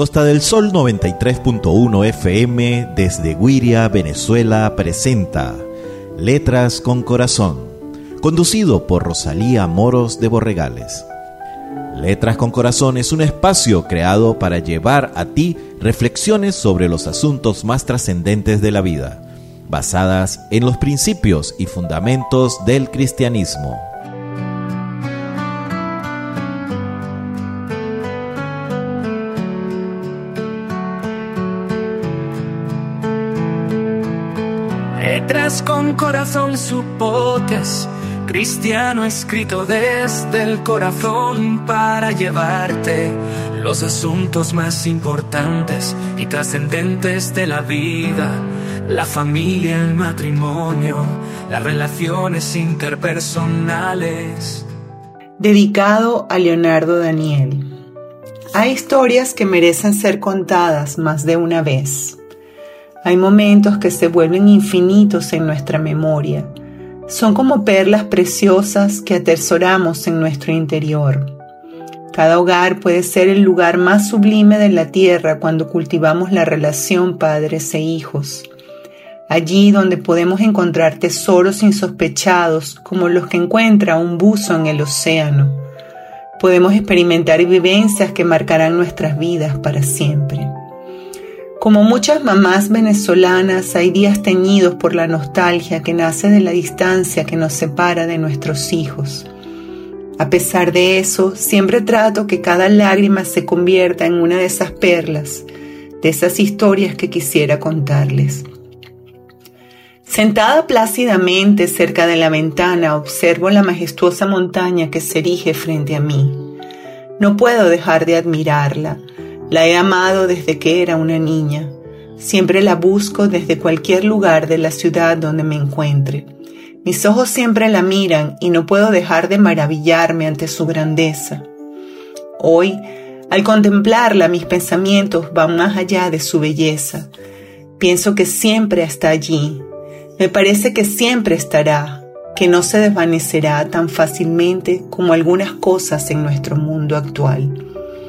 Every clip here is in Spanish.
Costa del Sol 93.1 FM desde Güiria, Venezuela presenta Letras con Corazón, conducido por Rosalía Moros de Borregales. Letras con Corazón es un espacio creado para llevar a ti reflexiones sobre los asuntos más trascendentes de la vida, basadas en los principios y fundamentos del cristianismo. Letras con Corazón, su podcast cristiano escrito desde el corazón para llevarte los asuntos más importantes y trascendentes de la vida, la familia, el matrimonio, las relaciones interpersonales. Dedicado a Leonardo Daniel. Hay historias que merecen ser contadas más de una vez. Hay momentos que se vuelven infinitos en nuestra memoria. Son como perlas preciosas que atesoramos en nuestro interior. Cada hogar puede ser el lugar más sublime de la tierra cuando cultivamos la relación padres e hijos. Allí donde podemos encontrar tesoros insospechados como los que encuentra un buzo en el océano. Podemos experimentar vivencias que marcarán nuestras vidas para siempre. Como muchas mamás venezolanas, hay días teñidos por la nostalgia que nace de la distancia que nos separa de nuestros hijos. A pesar de eso, siempre trato que cada lágrima se convierta en una de esas perlas, de esas historias que quisiera contarles. Sentada plácidamente cerca de la ventana, observo la majestuosa montaña que se erige frente a mí. No puedo dejar de admirarla. La he amado desde que era una niña. Siempre la busco desde cualquier lugar de la ciudad donde me encuentre. Mis ojos siempre la miran y no puedo dejar de maravillarme ante su grandeza. Hoy, al contemplarla, mis pensamientos van más allá de su belleza. Pienso que siempre está allí. Me parece que siempre estará, que no se desvanecerá tan fácilmente como algunas cosas en nuestro mundo actual.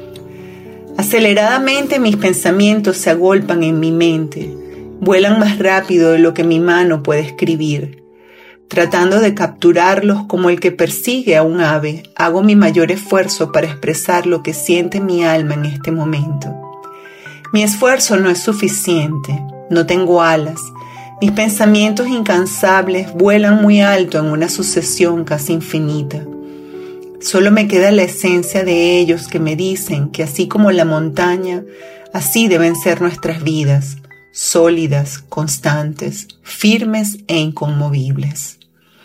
Aceleradamente mis pensamientos se agolpan en mi mente, vuelan más rápido de lo que mi mano puede escribir. Tratando de capturarlos como el que persigue a un ave, hago mi mayor esfuerzo para expresar lo que siente mi alma en este momento. Mi esfuerzo no es suficiente, no tengo alas. Mis pensamientos incansables vuelan muy alto en una sucesión casi infinita. Solo me queda la esencia de ellos que me dicen que así como la montaña, así deben ser nuestras vidas, sólidas, constantes, firmes e inconmovibles.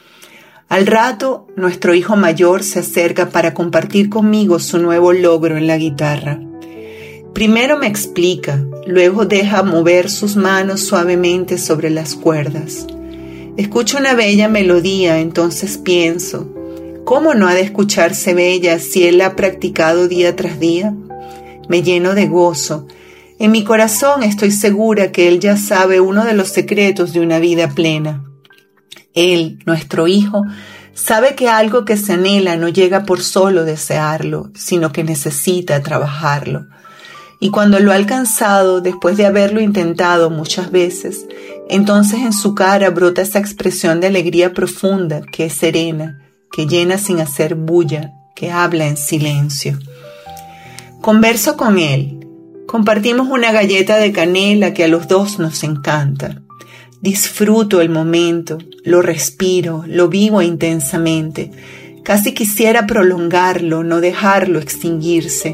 Al rato, nuestro hijo mayor se acerca para compartir conmigo su nuevo logro en la guitarra. Primero me explica, luego deja mover sus manos suavemente sobre las cuerdas. Escucho una bella melodía, entonces pienso, ¿cómo no ha de escucharse bella si él la ha practicado día tras día? Me lleno de gozo. En mi corazón estoy segura que él ya sabe uno de los secretos de una vida plena. Él, nuestro hijo, sabe que algo que se anhela no llega por solo desearlo, sino que necesita trabajarlo. Y cuando lo ha alcanzado, después de haberlo intentado muchas veces, entonces en su cara brota esa expresión de alegría profunda que es serena, que llena sin hacer bulla, que habla en silencio. Converso con él. Compartimos una galleta de canela que a los dos nos encanta. Disfruto el momento, lo respiro, lo vivo intensamente. Casi quisiera prolongarlo, no dejarlo extinguirse.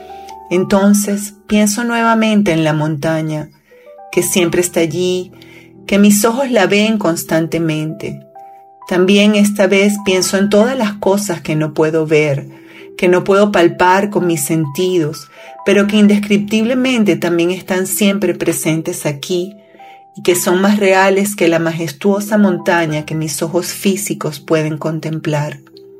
Entonces pienso nuevamente en la montaña, que siempre está allí, que mis ojos la ven constantemente. También esta vez pienso en todas las cosas que no puedo ver, que no puedo palpar con mis sentidos, pero que indescriptiblemente también están siempre presentes aquí y que son más reales que la majestuosa montaña que mis ojos físicos pueden contemplar.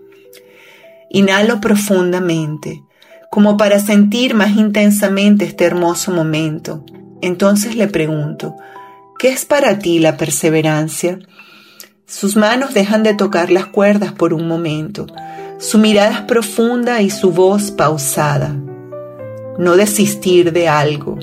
Inhalo profundamente, como para sentir más intensamente este hermoso momento. Entonces le pregunto, ¿qué es para ti la perseverancia? Sus manos dejan de tocar las cuerdas por un momento. Su mirada es profunda y su voz pausada. no desistir de algo.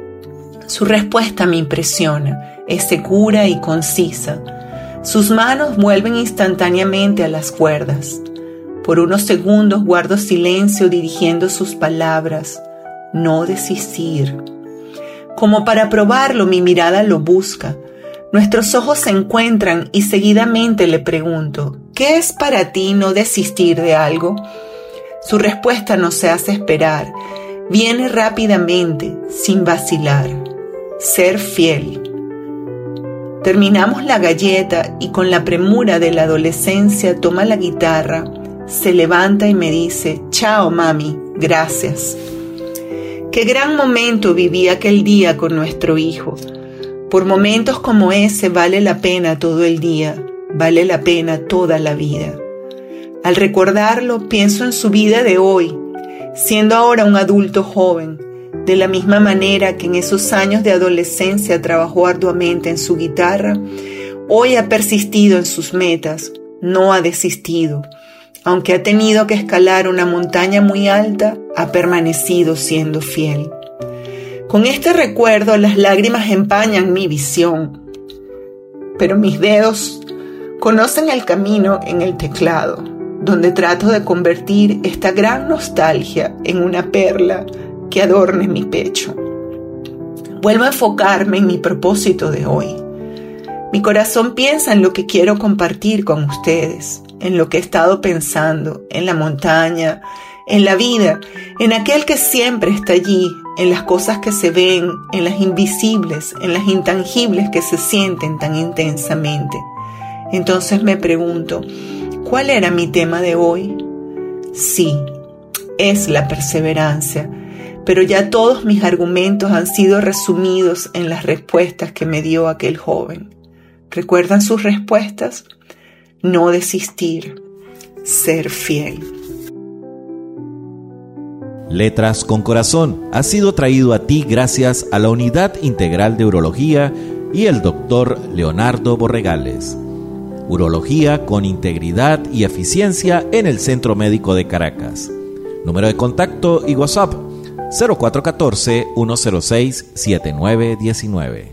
Su respuesta me impresiona, es segura y concisa. Sus manos vuelven instantáneamente a las cuerdas. Por unos segundos guardo silencio dirigiendo sus palabras, no desistir. Como para probarlo, mi mirada lo busca. Nuestros ojos se encuentran y seguidamente le pregunto, ¿qué es para ti no desistir de algo? Su respuesta no se hace esperar. Viene rápidamente, sin vacilar. Ser fiel. Terminamos la galleta y con la premura de la adolescencia toma la guitarra, se levanta y me dice, chao mami, gracias. Qué gran momento viví aquel día con nuestro hijo. Por momentos como ese vale la pena todo el día, vale la pena toda la vida. Al recordarlo pienso en su vida de hoy, siendo ahora un adulto joven, de la misma manera que en esos años de adolescencia trabajó arduamente en su guitarra, hoy ha persistido en sus metas, no ha desistido. Aunque ha tenido que escalar una montaña muy alta, ha permanecido siendo fiel. Con este recuerdo las lágrimas empañan mi visión, pero mis dedos conocen el camino en el teclado, donde trato de convertir esta gran nostalgia en una perla que adorne mi pecho. Vuelvo a enfocarme en mi propósito de hoy. Mi corazón piensa en lo que quiero compartir con ustedes, en lo que he estado pensando, en la montaña, en la vida, en aquel que siempre está allí, en las cosas que se ven, en las invisibles, en las intangibles que se sienten tan intensamente. Entonces me pregunto, ¿cuál era mi tema de hoy? Sí, es la perseverancia, pero ya todos mis argumentos han sido resumidos en las respuestas que me dio aquel joven. ¿Recuerdan sus respuestas? No desistir, ser fiel. Letras con Corazón ha sido traído a ti gracias a la Unidad Integral de Urología y el Dr. Leonardo Borregales. Urología con integridad y eficiencia en el Centro Médico de Caracas. Número de contacto y WhatsApp 0414-106-7919.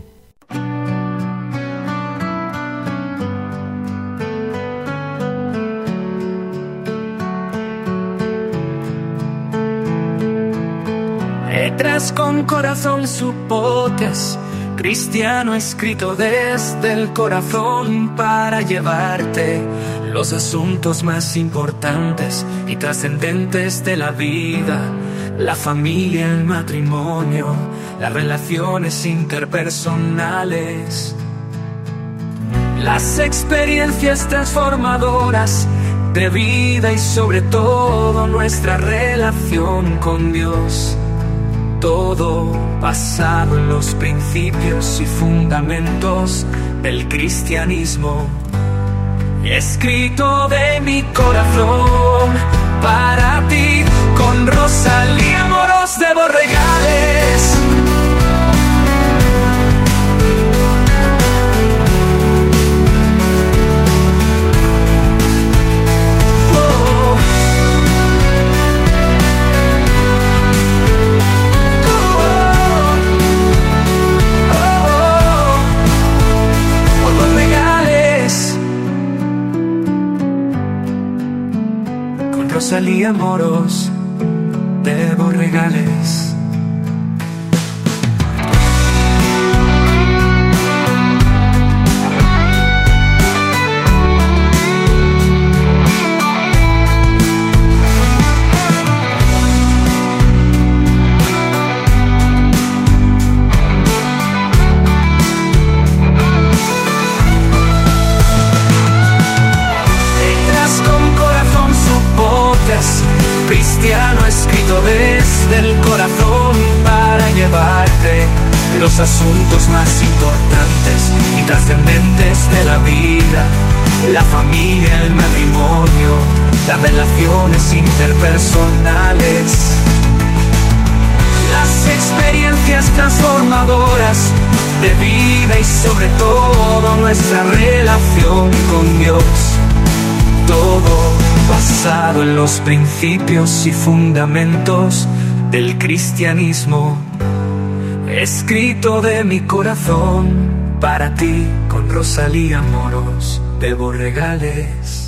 Letras con Corazón, su podcast cristiano escrito desde el corazón para llevarte los asuntos más importantes y trascendentes de la vida, la familia, el matrimonio, las relaciones interpersonales, las experiencias transformadoras de vida y sobre todo nuestra relación con Dios. Todo basado en los principios y fundamentos del cristianismo. Escrito de mi corazón para ti, con Rosalía Moros de Borregales. Rosalía Moros de Borregales. Cristiano escrito desde el corazón para llevarte los asuntos más importantes y trascendentes de la vida, la familia, el matrimonio, las relaciones interpersonales, las experiencias transformadoras de vida y sobre todo nuestra relación con Dios. Todo basado en los principios y fundamentos del cristianismo, escrito de mi corazón para ti con Rosalía Moros de Borregales.